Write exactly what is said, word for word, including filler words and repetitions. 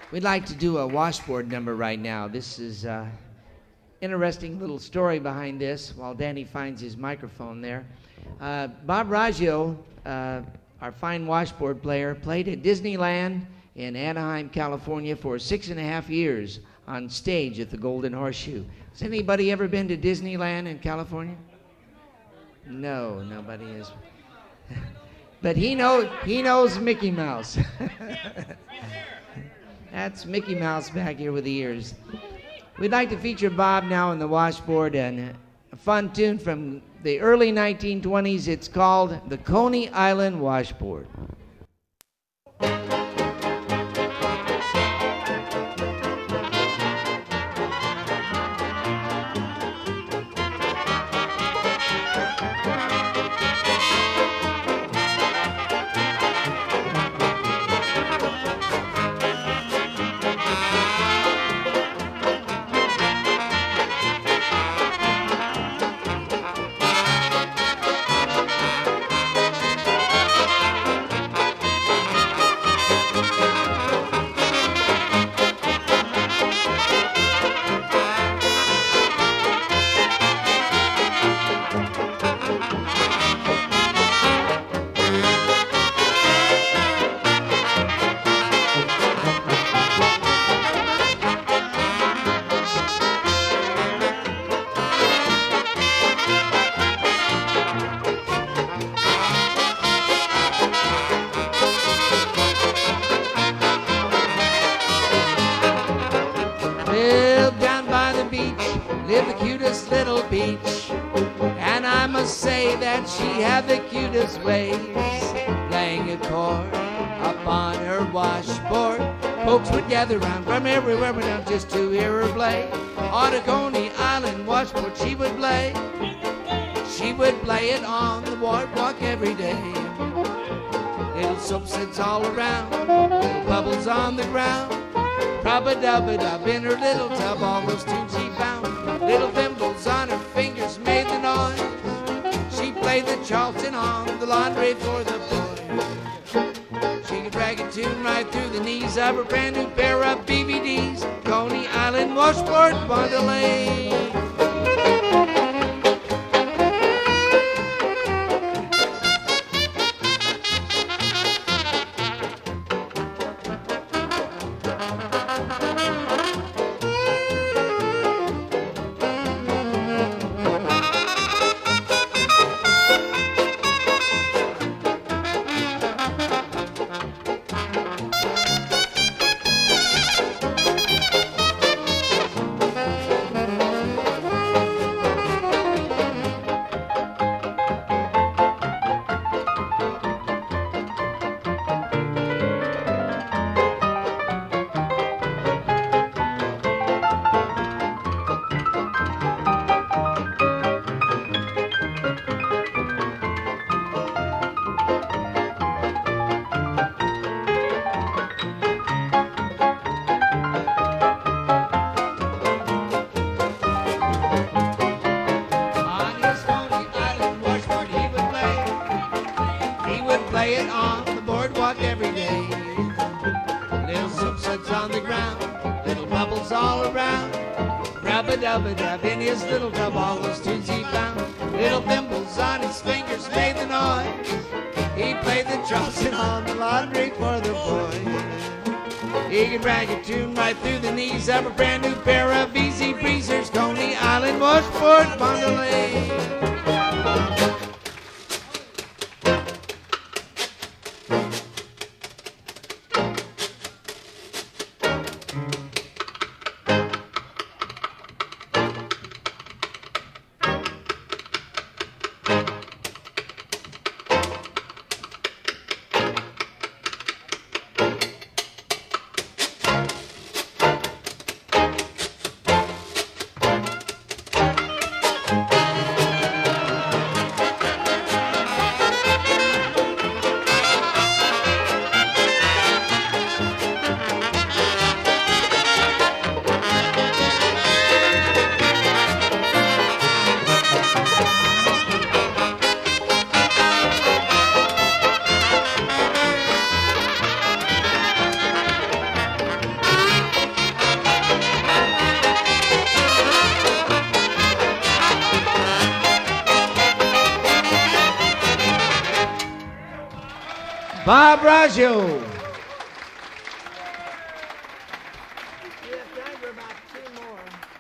We'd like to do a washboard number right now. This is an interesting little story behind this while Danny finds his microphone there. Uh, Bob Raggio, uh, our fine washboard player, played at Disneyland in Anaheim, California for six and a half years on stage at the Golden Horseshoe. Has anybody ever been to Disneyland in California? No, nobody has. But he knows, he knows Mickey Mouse. That's Mickey Mouse back here with the ears. We'd like to feature Bob now in the washboard and a fun tune from the early nineteen twenties. It's called the Coney Island Washboard. She had the cutest ways, laying a cord upon her washboard. Folks would gather round from everywhere but down just to hear her play. On a Coney Island washboard she would play. She would play it on the boardwalk every day. Little soap suds all around, little bubbles on the ground. Rub-a-dub-a-dub in her little tub, all those tunes she found. Little thimbles on her fingers made the noise. Play the Charleston on the laundry for the boys. She could drag a tune right through the knees of a brand new pair of B V Ds. Coney Island washboard bundling. Rub-a-dub-a-dub in his little tub, all those tunes he found. Little thimbles on his fingers made the noise. He played the Charleston on the laundry for the boys. He could drag a tune right through the knees of a brand new pair of Easy Breezers. Coney Island washboard bundling. Bob Raggio. We have time for about two more.